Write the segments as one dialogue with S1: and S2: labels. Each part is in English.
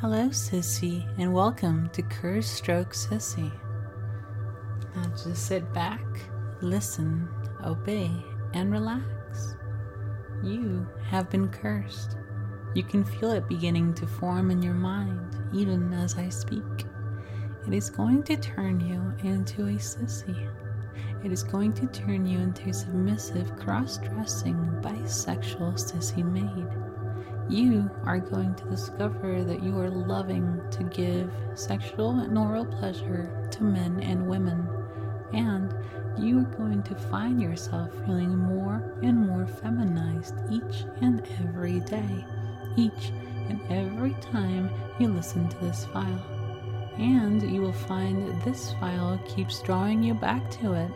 S1: Hello, Sissy, and welcome to Curse Stroke Sissy. Now just sit back, listen, obey, and relax. You have been cursed. You can feel it beginning to form in your mind, even as I speak. It is going to turn you into a sissy. It is going to turn you into a submissive, cross-dressing, bisexual sissy maid. You are going to discover that you are loving to give sexual and oral pleasure to men and women, and you are going to find yourself feeling more and more feminized each and every day, each and every time you listen to this file. And you will find that this file keeps drawing you back to it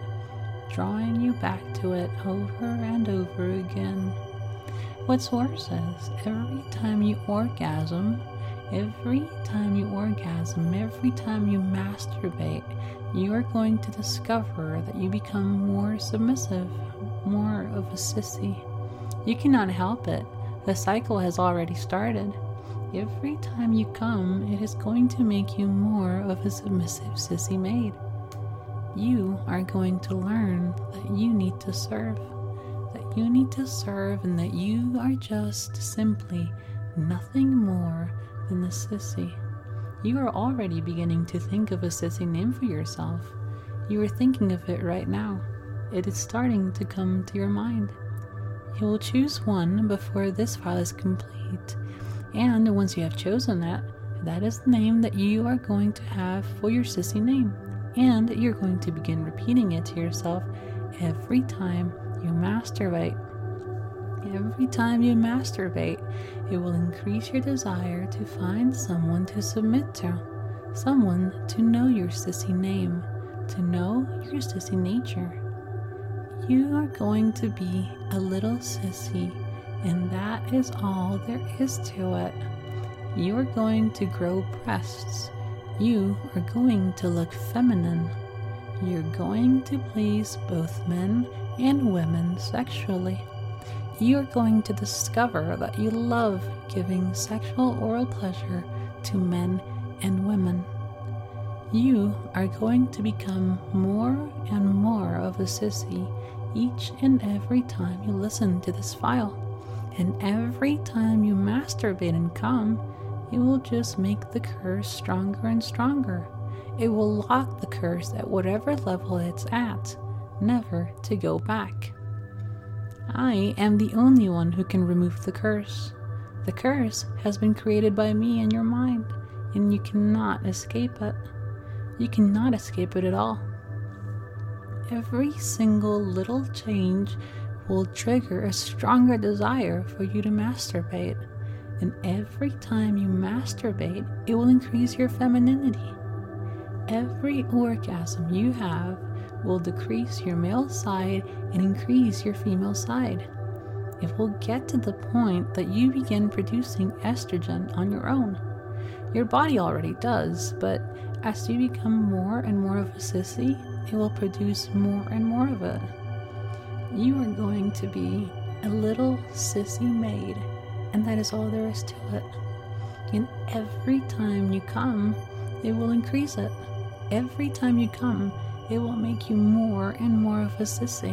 S1: over and over again. What's worse is, every time you orgasm, every time you masturbate, you are going to discover that you become more submissive, more of a sissy. You cannot help it. The cycle has already started. Every time you come, it is going to make you more of a submissive sissy maid. You are going to learn that you need to serve. And that you are just simply nothing more than a sissy. You are already beginning to think of a sissy name for yourself. You are thinking of it right now. It is starting to come to your mind. You will choose one before this file is complete, and once you have chosen that is the name that you are going to have for your sissy name, and you're going to begin repeating it to yourself every time you masturbate. Every time you masturbate, it will increase your desire to find someone to submit to, someone to know your sissy name, to know your sissy nature. You are going to be a little sissy, and that is all there is to it. You are going to grow breasts. You are going to look feminine. You're going to please both men and women sexually. You are going to discover that you love giving sexual oral pleasure to men and women. You are going to become more and more of a sissy each and every time you listen to this file. And every time you masturbate and come, it will just make the curse stronger and stronger. It will lock the curse at whatever level it's at, never to go back. I am the only one who can remove the curse. The curse has been created by me in your mind, and you cannot escape it. You cannot escape it at all. Every single little change will trigger a stronger desire for you to masturbate, and every time you masturbate, it will increase your femininity. Every orgasm you have will decrease your male side and increase your female side. It will get to the point that you begin producing estrogen on your own. Your body already does, but as you become more and more of a sissy, it will produce more and more of it. You are going to be a little sissy maid, and that is all there is to it. And every time you come, it will increase it. Every time you come, it will make you more and more of a sissy.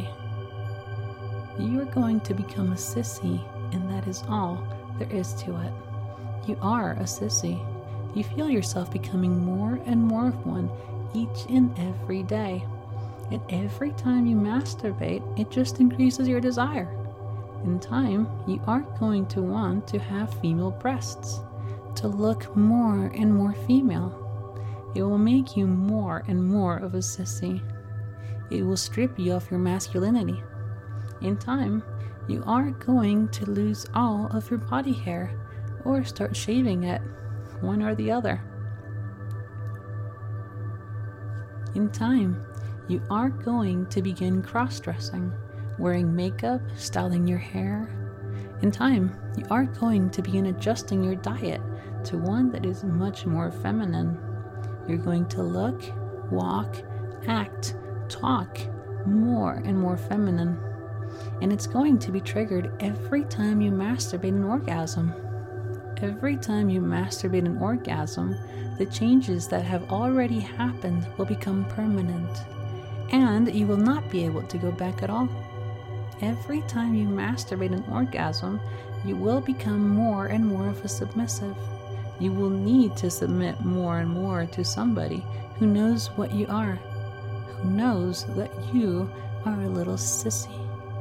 S1: You are going to become a sissy, and that is all there is to it. You are a sissy. You feel yourself becoming more and more of one each and every day. And every time you masturbate, it just increases your desire. In time, you are going to want to have female breasts, to look more and more female. It will make you more and more of a sissy. It will strip you of your masculinity. In time, you are going to lose all of your body hair or start shaving it, one or the other. In time, you are going to begin cross-dressing, wearing makeup, styling your hair. In time, you are going to begin adjusting your diet to one that is much more feminine. You're going to look, walk, act, talk more and more feminine. And it's going to be triggered every time you masturbate an orgasm. Every time you masturbate an orgasm, the changes that have already happened will become permanent, and you will not be able to go back at all. Every time you masturbate an orgasm, you will become more and more of a submissive. You will need to submit more and more to somebody who knows what you are, who knows that you are a little sissy,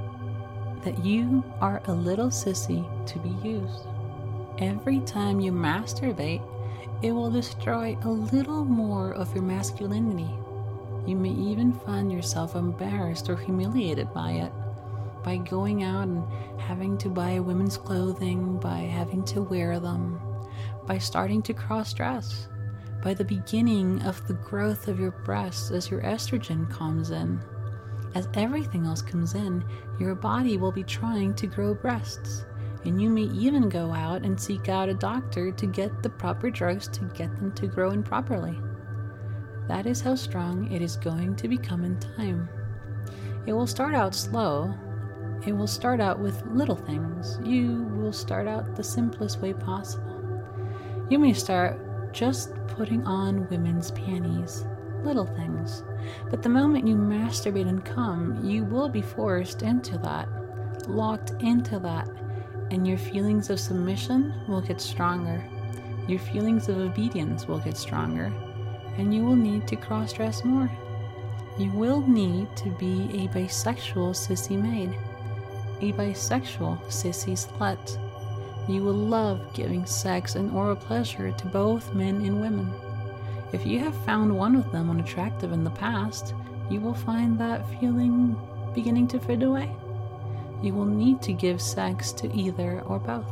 S1: that you are a little sissy to be used. Every time you masturbate, it will destroy a little more of your masculinity. You may even find yourself embarrassed or humiliated by it, by going out and having to buy women's clothing, by having to wear them, by starting to cross-dress, by the beginning of the growth of your breasts as your estrogen comes in. As everything else comes in, your body will be trying to grow breasts. And you may even go out and seek out a doctor to get the proper drugs to get them to grow in properly. That is how strong it is going to become in time. It will start out slow. It will start out with little things. You will start out the simplest way possible. You may start just putting on women's panties, little things. But the moment you masturbate and come, you will be forced into that, locked into that. And your feelings of submission will get stronger. Your feelings of obedience will get stronger. And you will need to cross-dress more. You will need to be a bisexual sissy maid. A bisexual sissy slut. You will love giving sex and oral pleasure to both men and women. If you have found one of them unattractive in the past, you will find that feeling beginning to fade away. You will need to give sex to either or both.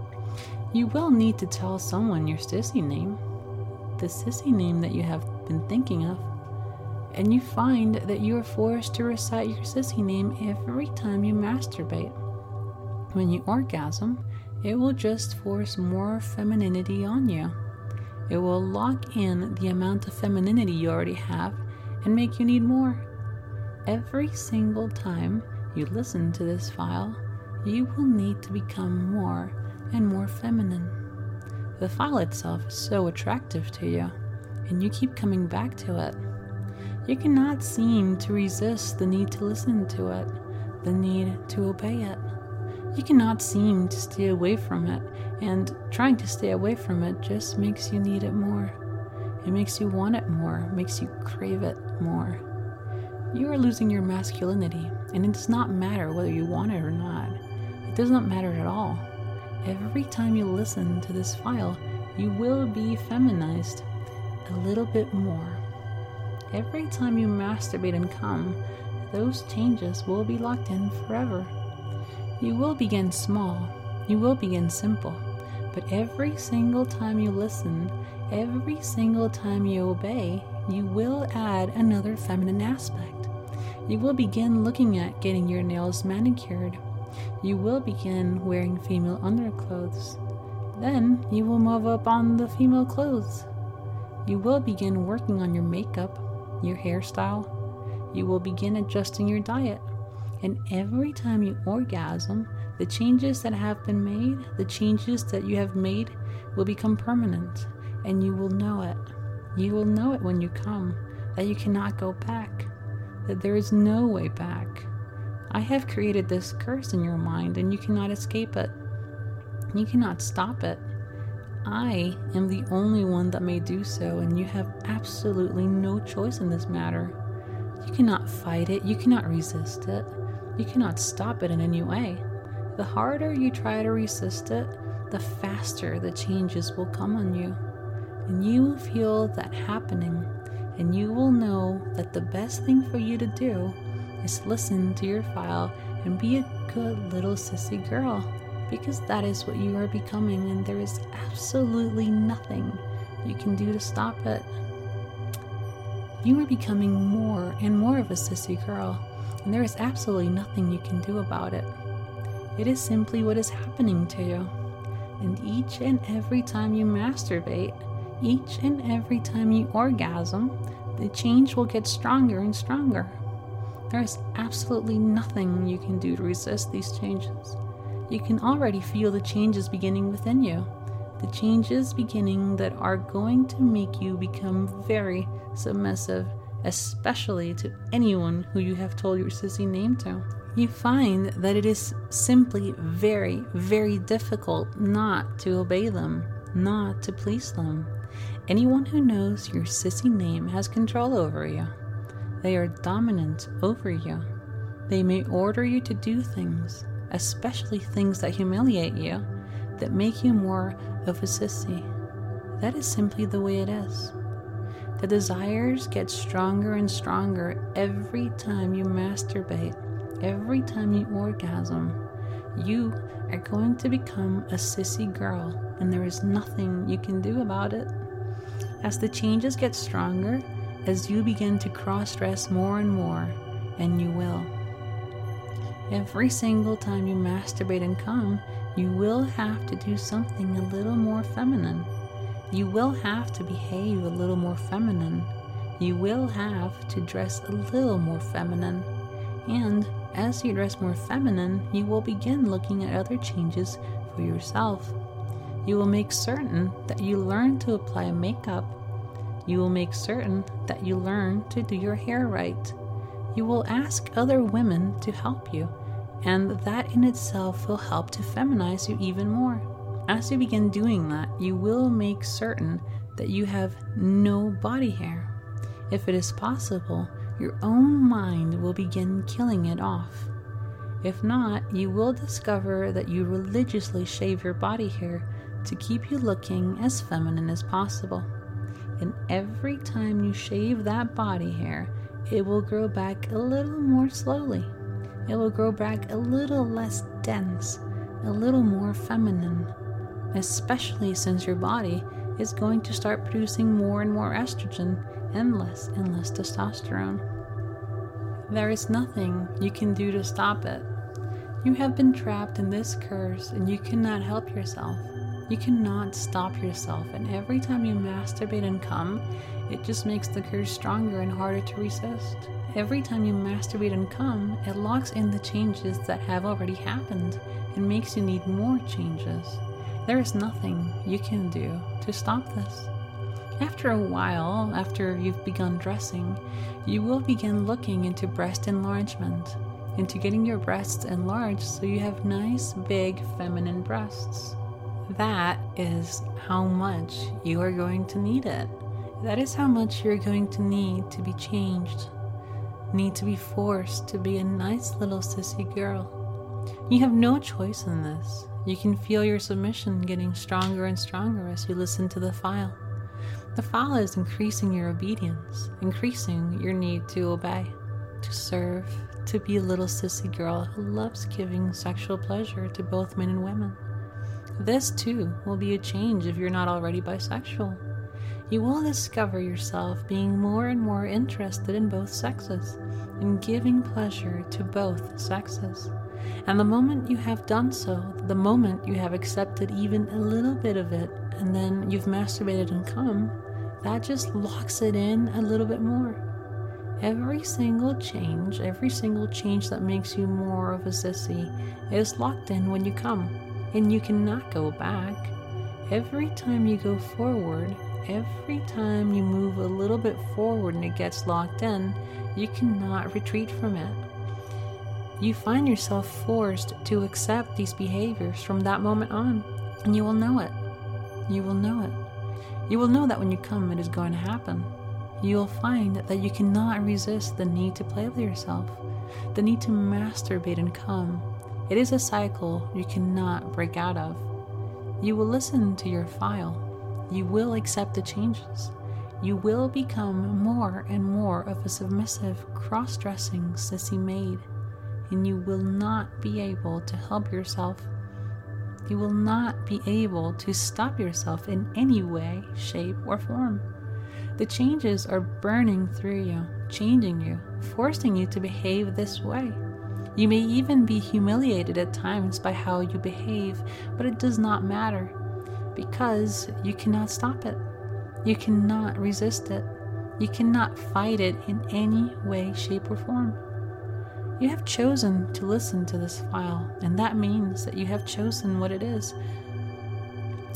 S1: You will need to tell someone your sissy name, the sissy name that you have been thinking of, and you find that you are forced to recite your sissy name every time you masturbate. When you orgasm, it will just force more femininity on you. It will lock in the amount of femininity you already have and make you need more. Every single time you listen to this file, you will need to become more and more feminine. The file itself is so attractive to you, and you keep coming back to it. You cannot seem to resist the need to listen to it, the need to obey it. You cannot seem to stay away from it, and trying to stay away from it just makes you need it more. It makes you want it more, makes you crave it more. You are losing your masculinity, and it does not matter whether you want it or not. It does not matter at all. Every time you listen to this file, you will be feminized a little bit more. Every time you masturbate and come, those changes will be locked in forever. You will begin small, you will begin simple, but every single time you listen, every single time you obey, you will add another feminine aspect. You will begin looking at getting your nails manicured. You will begin wearing female underclothes. Then you will move up on the female clothes. You will begin working on your makeup, your hairstyle. You will begin adjusting your diet. And every time you orgasm, the changes that have been made, the changes that you have made will become permanent. And you will know it. You will know it when you come, that you cannot go back, that there is no way back. I have created this curse in your mind, and you cannot escape it. You cannot stop it. I am the only one that may do so, and you have absolutely no choice in this matter. You cannot fight it. You cannot resist it. You cannot stop it in any way. The harder you try to resist it, the faster the changes will come on you. And you will feel that happening, and you will know that the best thing for you to do is listen to your file and be a good little sissy girl, because that is what you are becoming, and there is absolutely nothing you can do to stop it. You are becoming more and more of a sissy girl, and there is absolutely nothing you can do about it. It is simply what is happening to you. And each and every time you masturbate, each and every time you orgasm, the change will get stronger and stronger. There is absolutely nothing you can do to resist these changes. You can already feel the changes beginning within you. The changes beginning that are going to make you become very submissive, especially to anyone who you have told your sissy name to. You find that it is simply very, very difficult not to obey them, not to please them. Anyone who knows your sissy name has control over you. They are dominant over you. They may order you to do things, especially things that humiliate you, that make you more of a sissy. That is simply the way it is. The desires get stronger and stronger every time you masturbate, every time you orgasm. You are going to become a sissy girl, and there is nothing you can do about it. As the changes get stronger, as you begin to cross-dress more and more, and you will. Every single time you masturbate and come, you will have to do something a little more feminine. You will have to behave a little more feminine. You will have to dress a little more feminine. And as you dress more feminine, you will begin looking at other changes for yourself. You will make certain that you learn to apply makeup. You will make certain that you learn to do your hair right. You will ask other women to help you, and that in itself will help to feminize you even more. As you begin doing that, you will make certain that you have no body hair. If it is possible, your own mind will begin killing it off. If not, you will discover that you religiously shave your body hair to keep you looking as feminine as possible. And every time you shave that body hair, it will grow back a little more slowly. It will grow back a little less dense, a little more feminine, especially since your body is going to start producing more and more estrogen and less testosterone. There is nothing you can do to stop it. You have been trapped in this curse and you cannot help yourself. You cannot stop yourself, and every time you masturbate and come, it just makes the curse stronger and harder to resist. Every time you masturbate and come, it locks in the changes that have already happened and makes you need more changes. There is nothing you can do to stop this. After a while, after you've begun dressing, you will begin looking into breast enlargement, into getting your breasts enlarged so you have nice, big, feminine breasts. That is how much you are going to need it. That is how much you're going to need to be changed, need to be forced to be a nice little sissy girl. You have no choice in this. You can feel your submission getting stronger and stronger as you listen to the file. The file is increasing your obedience, increasing your need to obey, to serve, to be a little sissy girl who loves giving sexual pleasure to both men and women. This, too, will be a change if you're not already bisexual. You will discover yourself being more and more interested in both sexes, in giving pleasure to both sexes. And the moment you have done so, the moment you have accepted even a little bit of it, and then you've masturbated and come, that just locks it in a little bit more. Every single change that makes you more of a sissy is locked in when you come. And you cannot go back. Every time you go forward, every time you move a little bit forward and it gets locked in, you cannot retreat from it. You find yourself forced to accept these behaviors from that moment on, and you will know it. You will know it. You will know that when you come, it is going to happen. You will find that you cannot resist the need to play with yourself, the need to masturbate and come. It is a cycle you cannot break out of. You will listen to your file. You will accept the changes. You will become more and more of a submissive, cross-dressing sissy maid, and you will not be able to help yourself. You will not be able to stop yourself in any way, shape, or form. The changes are burning through you, changing you, forcing you to behave this way. You may even be humiliated at times by how you behave, but it does not matter, because you cannot stop it. You cannot resist it. You cannot fight it in any way, shape, or form. You have chosen to listen to this file, and that means that you have chosen what it is.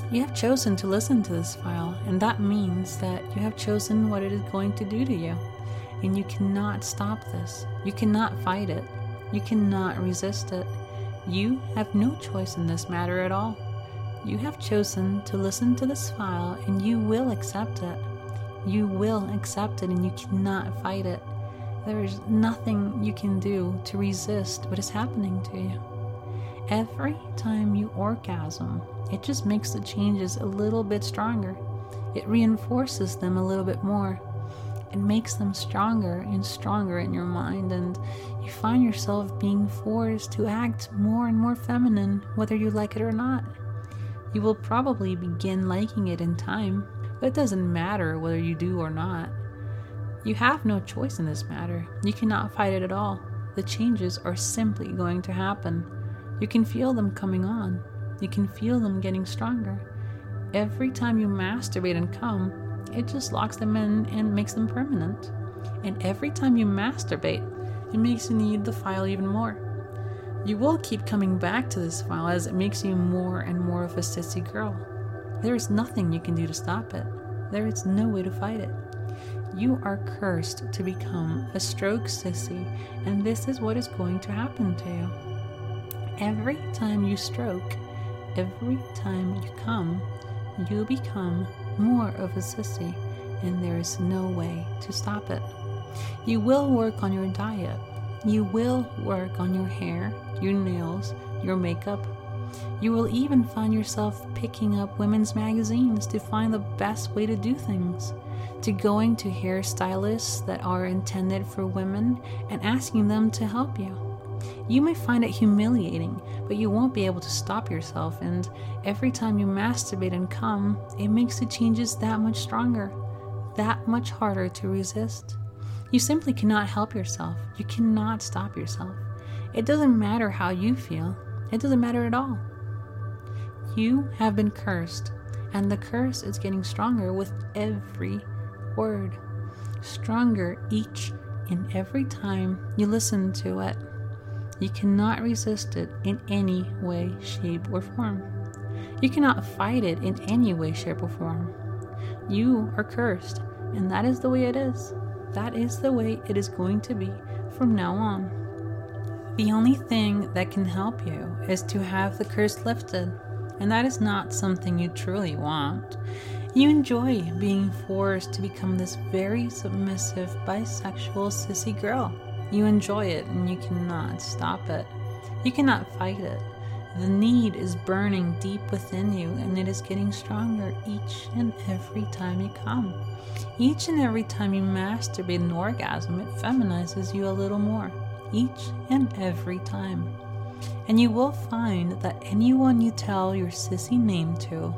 S1: You have chosen to listen to this file, and that means that you have chosen what it is going to do to you. And you cannot stop this. You cannot fight it. You cannot resist it. You have no choice in this matter at all. You have chosen to listen to this file, and you will accept it. You will accept it, and you cannot fight it. There is nothing you can do to resist what is happening to you. Every time you orgasm, it just makes the changes a little bit stronger. It reinforces them a little bit more. It makes them stronger and stronger in your mind, and you find yourself being forced to act more and more feminine, whether you like it or not. You will probably begin liking it in time, but it doesn't matter whether you do or not. You have no choice in this matter. You cannot fight it at all. The changes are simply going to happen. You can feel them coming on. You can feel them getting stronger. Every time you masturbate and come, it just locks them in and makes them permanent. And every time you masturbate, it makes you need the file even more. You will keep coming back to this file as it makes you more and more of a sissy girl. There is nothing you can do to stop it. There is no way to fight it. You are cursed to become a stroke sissy, and this is what is going to happen to you. Every time you stroke, every time you come, you become more of a sissy, and there is no way to stop it. You will work on your diet. You will work on your hair, your nails, your makeup. You will even find yourself picking up women's magazines to find the best way to do things, to going to hairstylists that are intended for women and asking them to help you. You may find it humiliating, but you won't be able to stop yourself, and every time you masturbate and come, it makes the changes that much stronger, that much harder to resist. You simply cannot help yourself. You cannot stop yourself. It doesn't matter how you feel. It doesn't matter at all. You have been cursed, and the curse is getting stronger with every word. Stronger each and every time you listen to it. You cannot resist it in any way, shape, or form. You cannot fight it in any way, shape, or form. You are cursed, and that is the way it is. That is the way it is going to be from now on. The only thing that can help you is to have the curse lifted, and that is not something you truly want. You enjoy being forced to become this very submissive, bisexual, sissy girl. You enjoy it, and you cannot stop it. You cannot fight it. The need is burning deep within you, and it is getting stronger each and every time you come. Each and every time you masturbate an orgasm, it feminizes you a little more. Each and every time. And you will find that anyone you tell your sissy name to,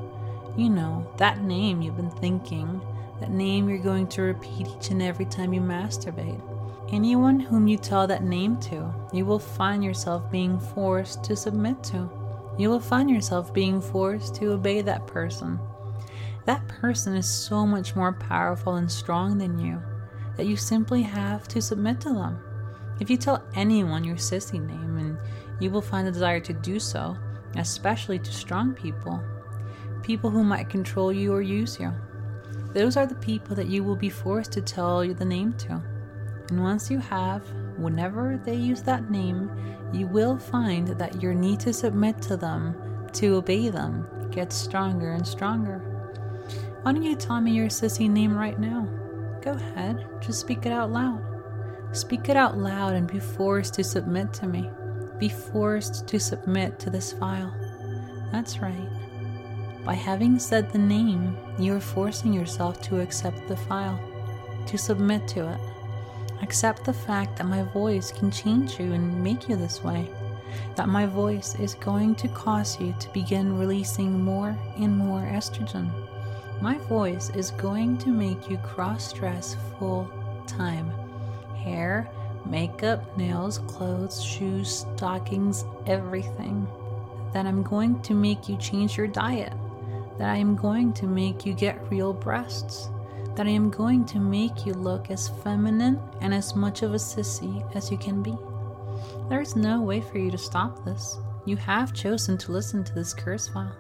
S1: that name you've been thinking, that name you're going to repeat each and every time you masturbate. Anyone whom you tell that name to, you will find yourself being forced to submit to. You will find yourself being forced to obey that person. That person is so much more powerful and strong than you that you simply have to submit to them. If you tell anyone your sissy name, and you will find the desire to do so, especially to strong people who might control you or use you. Those are the people that you will be forced to tell you the name to. And once you have, whenever they use that name, you will find that your need to submit to them, to obey them, gets stronger and stronger. Why don't you tell me your sissy name right now? Go ahead, just speak it out loud. Speak it out loud and be forced to submit to me. Be forced to submit to this file. That's right. By having said the name, you are forcing yourself to accept the file, to submit to it. Accept the fact that my voice can change you and make you this way. That my voice is going to cause you to begin releasing more and more estrogen. My voice is going to make you cross-dress full time. Hair, makeup, nails, clothes, shoes, stockings, everything. That I'm going to make you change your diet. That I am going to make you get real breasts. That I am going to make you look as feminine and as much of a sissy as you can be. There is no way for you to stop this. You have chosen to listen to this curse file.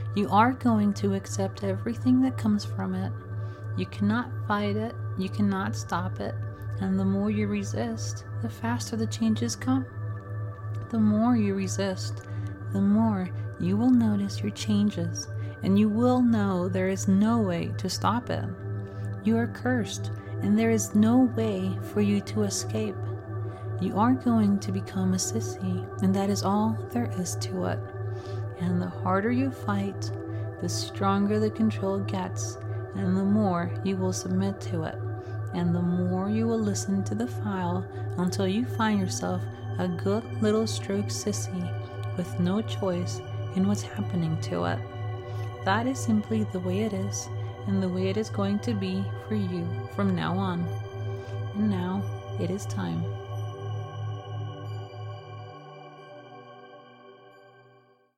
S1: You are going to accept everything that comes from it. You cannot fight it, you cannot stop it, and the more you resist, the faster the changes come. The more you resist, the more you will notice your changes, and you will know there is no way to stop it. You are cursed, and there is no way for you to escape. You are going to become a sissy, and that is all there is to it. And the harder you fight, the stronger the control gets, and the more you will submit to it, and the more you will listen to the file until you find yourself a good little stroke sissy with no choice in what's happening to it. That is simply the way it is, and the way it is going to be for you from now on. And now it is time